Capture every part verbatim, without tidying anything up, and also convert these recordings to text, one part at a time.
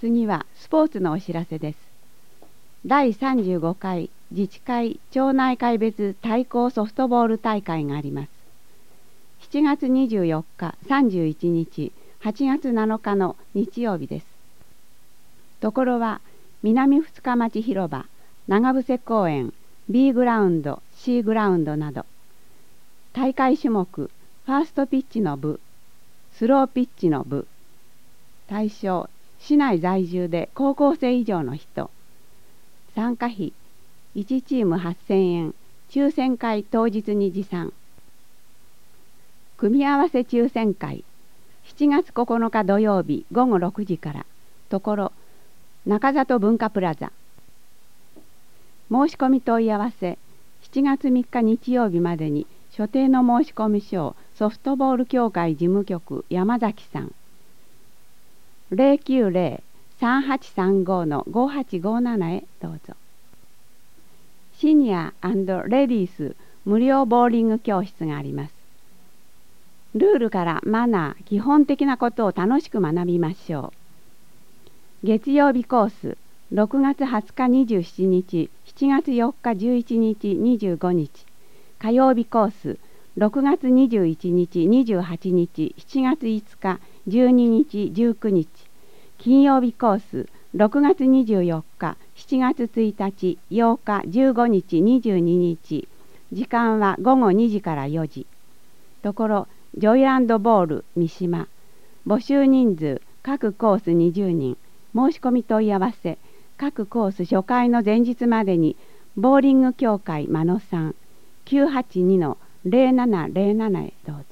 次はスポーツのお知らせです。だいさんじゅうごかい自治会町内会別対抗ソフトボール大会があります。しちがつにじゅうよっか、さんじゅういちにち、はちがつなのかの日曜日です。ところは南二日町広場、長伏公園、B グラウンド、C グラウンドなど、大会種目、ファーストピッチの部、スローピッチの部、対象、市内在住で高校生以上の人、参加費、いちチームはっせんえん、抽選会当日に持参。組み合わせ抽選会、しちがつここのか土曜日ごごろくじから、ところ、中里文化プラザ。申し込み問い合わせ、しちがつみっか日曜日までに所定の申し込み書をソフトボール協会事務局山崎さん。ゼロきゅうゼロ さんはちさんご のごはちごななへどうぞ。シニア&レディース無料ボーリング教室があります。ルールからマナー、基本的なことを楽しく学びましょう。月曜日コース、ろくがつはつかにじゅうしちにち、しちがつよっかじゅういちにちにじゅうごにち。火曜日コース、ろくがつにじゅういちにちにじゅうはちにち、しちがついつかじゅうににちじゅうくにち。金曜日コース、ろくがつにじゅうよっか、しちがつついたち、ようか、じゅうごにち、にじゅうににち。時間はごごにじからよじ。ところ、ジョイランドボール三島。募集人数、各コースにじゅうにん。申し込み問い合わせ、各コース初回の前日までに、ボーリング協会真野さん、きゅうはちにのゼロななゼロなな へどうぞ。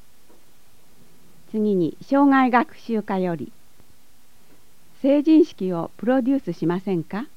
次に、障害学習課より、成人式をプロデュースしませんか？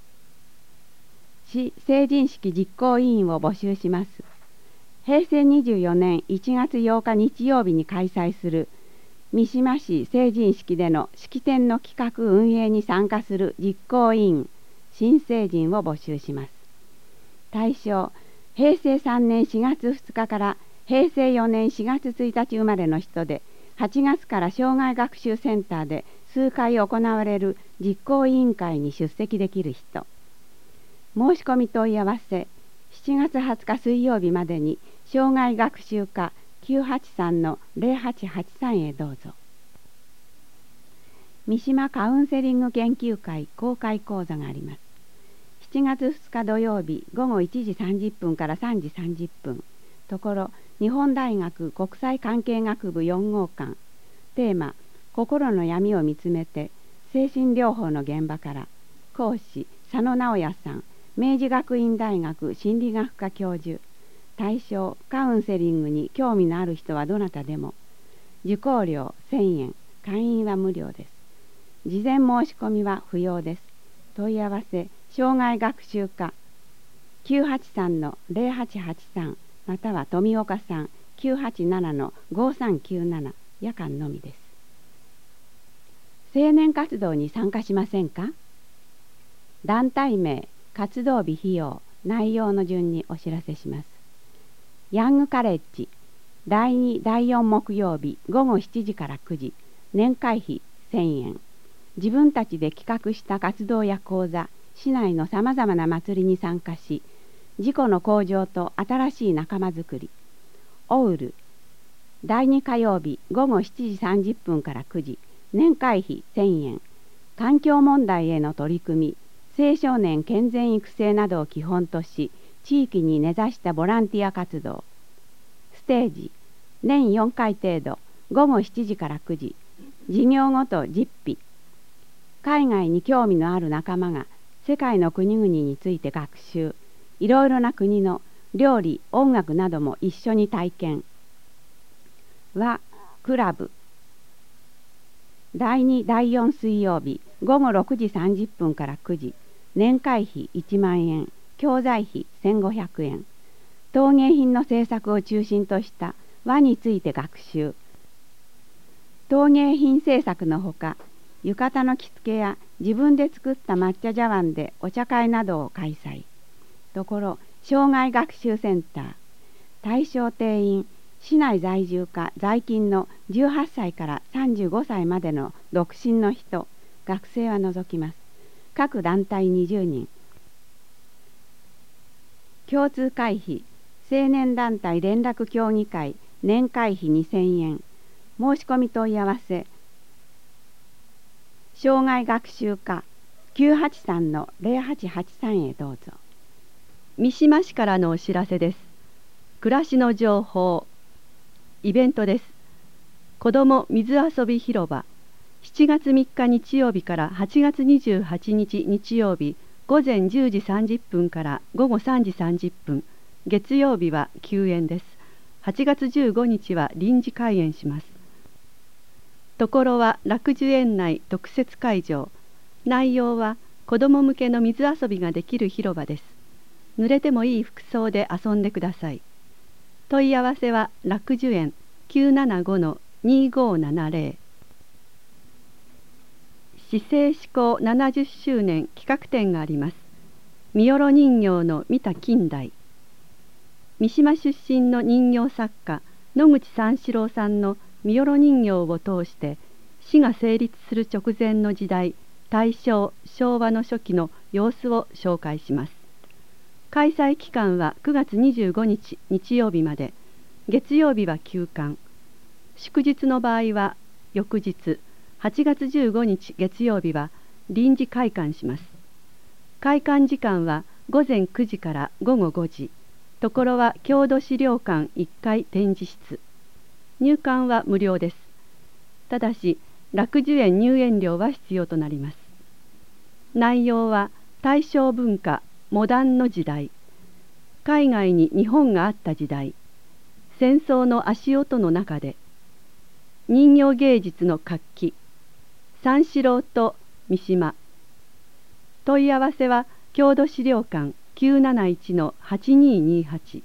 市成人式実行委員を募集します。へいせいにじゅうよねんいちがつようか日曜日に開催する三島市成人式での式典の企画運営に参加する実行委員、新成人を募集します。対象、へいせいさんねんしがつふつかからへいせいよねんしがつついたち生まれの人で、はちがつから障害学習センターで数回行われる実行委員会に出席できる人。申し込み問い合わせ、しちがつはつか水曜日までに障害学習課きゅうはちさんのゼロはちはちさんへどうぞ。三島カウンセリング研究会公開講座があります。しちがつふつか土曜日ごごいちじさんじゅっぷんからさんじさんじゅっぷん。ところ、日本大学国際関係学部よんごうかん。テーマ、心の闇を見つめて精神療法の現場から。講師、佐野直也さん、明治学院大学心理学科教授。対象、カウンセリングに興味のある人はどなたでも。受講料せんえん、会員は無料です。事前申し込みは不要です。問い合わせ、障害学習課きゅうはちさんのゼロはちはちさん、または富岡さんきゅうはちななのごさんきゅうなな、夜間のみです。青年活動に参加しませんか？団体名、活動日費用、内容の順にお知らせします。ヤングカレッジ、だいにだいよん木曜日ごごしちじからくじ、年会費せんえん。自分たちで企画した活動や講座、市内のさまざまな祭りに参加し、自己の向上と新しい仲間づくり。オウル、だいに火曜日ごごしちじさんじゅっぷんからくじ、年会費せんえん。環境問題への取り組み、青少年健全育成などを基本とし、地域に根ざしたボランティア活動。ステージ、年よんかい程度、ごごしちじからくじ、事業ごと実費。海外に興味のある仲間が世界の国々について学習、いろいろな国の料理、音楽なども一緒に体験。は、クラブ。だいにだいよん水曜日ごごろくじさんじゅっぷんからくじ、年会費いちまんえん、教材費せんごひゃくえん。陶芸品の制作を中心とした和について学習。陶芸品制作のほか、浴衣の着付けや自分で作った抹茶茶碗でお茶会などを開催。ところ、障害学習センター。対象定員、市内在住か在勤のじゅうはっさいからさんじゅうごさいまでの独身の人、 学生は除きます。各団体にじゅうにん。共通会費、青年団体連絡協議会年会費にせんえん。申し込み問い合わせ。障害学習課 きゅうはちさん のゼロはちはちさん へどうぞ。 三島市からのお知らせです。暮らしの情報。イベントです。子ども水遊び広場。しちがつみっか日曜日からはちがつにじゅうはちにち日曜日午前じゅうじさんじゅっぷんから午後さんじさんじゅっぷん。月曜日は休園です。はちがつじゅうごにちは臨時開園します。ところは楽寿園内特設会場。内容は子ども向けの水遊びができる広場です。濡れてもいい服装で遊んでください。問い合わせは楽寿園 きゅうななごのにごななゼロ。市政施行ななじゅっしゅうねん企画展があります。三淀人形の見た近代。三島出身の人形作家野口三四郎さんの三淀人形を通して市が成立する直前の時代、大正昭和の初期の様子を紹介します。開催期間はくがつにじゅうごにち日曜日まで、月曜日は休館。祝日の場合は翌日はちがつじゅうごにち月曜日は臨時開館します。開館時間はごぜんくじからごごごじ。ところは郷土資料館いっかい展示室。入館は無料です。ただし楽寿園入園料は必要となります。内容は大正文化モダンの時代、海外に日本があった時代、戦争の足音の中で、人形芸術の活気、三四郎と三島。問い合わせは郷土資料館 きゅうなないちのはちにーにーはち。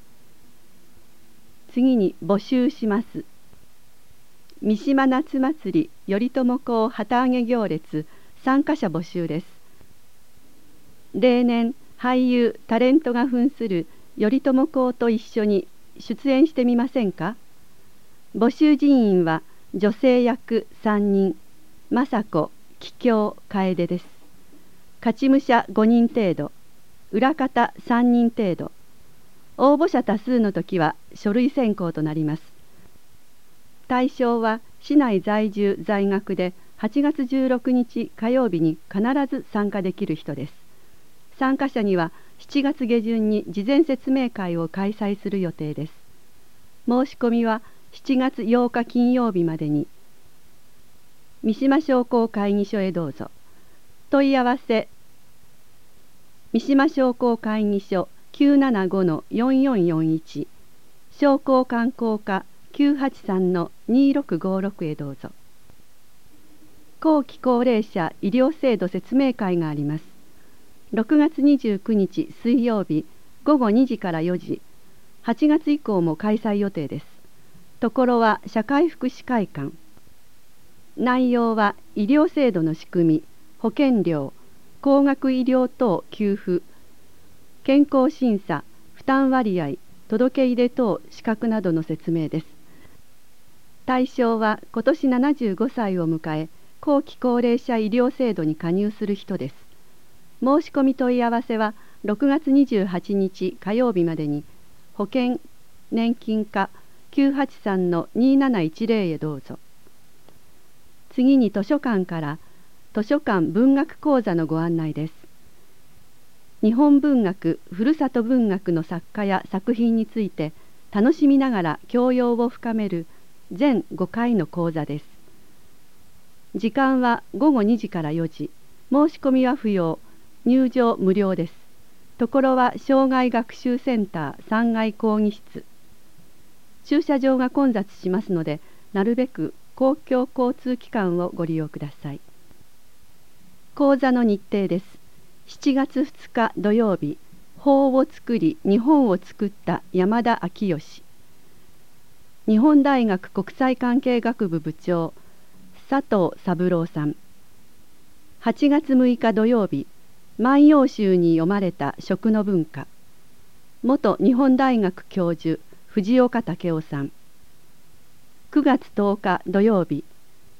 次に募集します。三島夏祭り頼朝公旗揚げ行列参加者募集です。例年俳優タレントが扮する頼朝公と一緒に出演してみませんか。募集人員は女性役さんにん、政子、桔梗、楓です。勝ち武者ごにん程度、裏方さんにん程度。応募者多数の時は書類選考となります。対象は市内在住在学ではちがつじゅうろくにち火曜日に必ず参加できる人です。参加者にはしちがつげじゅんに事前説明会を開催する予定です。申し込みはしちがつようか金曜日までに。三島商工会議所へどうぞ。問い合わせ三島商工会議所 きゅうななごのよんよんよんいち、商工観光課 きゅうはちさんのにろくごろくへどうぞ。後期高齢者医療制度説明会があります。ろくがつにじゅうくにち水曜日ごごにじからよじ、はちがつ以降も開催予定です。ところは社会福祉会館。内容は医療制度の仕組み、保険料、高額医療等給付、健康審査、負担割合、届け入れ等資格などの説明です。対象は今年ななじゅうごさいを迎え、後期高齢者医療制度に加入する人です。申し込み問い合わせはろくがつにじゅうはちにち火曜日までに、保険年金課 きゅうはちさんのになないちゼロへどうぞ。次に図書館から図書館文学講座のご案内です。日本文学、ふるさと文学の作家や作品について楽しみながら教養を深める全ごかいの講座です。時間はごごにじからよじ、申し込みは不要、入場無料です。ところは障害学習センターさんがい講義室。駐車場が混雑しますので、なるべく公共交通機関をご利用ください。講座の日程です。しちがつふつか土曜日、法を作り日本を作った山田昭義。日本大学国際関係学部部長佐藤三郎さん。はちがつむいか土曜日、万葉集に読まれた食の文化。元日本大学教授藤岡武雄さん。くがつとおか土曜日、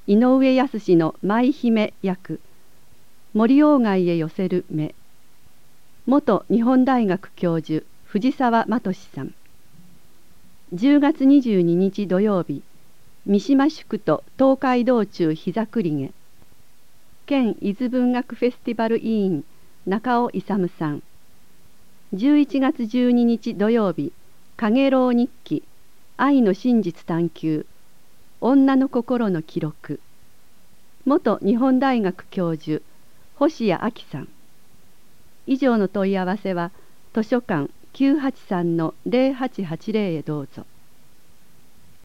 井上康の舞姫役、森鴎外へ寄せる目、元日本大学教授藤沢真俊さん。じゅうがつにじゅうににち土曜日、三島宿と東海道中膝栗毛、県伊豆文学フェスティバル委員中尾勇さん。じゅういちがつじゅうににち土曜日、かげろう日記、愛の真実探求、女の心の記録、元日本大学教授星谷亜紀さん。以上の問い合わせは図書館 きゅうはちさんのゼロはちはちゼロ へどうぞ。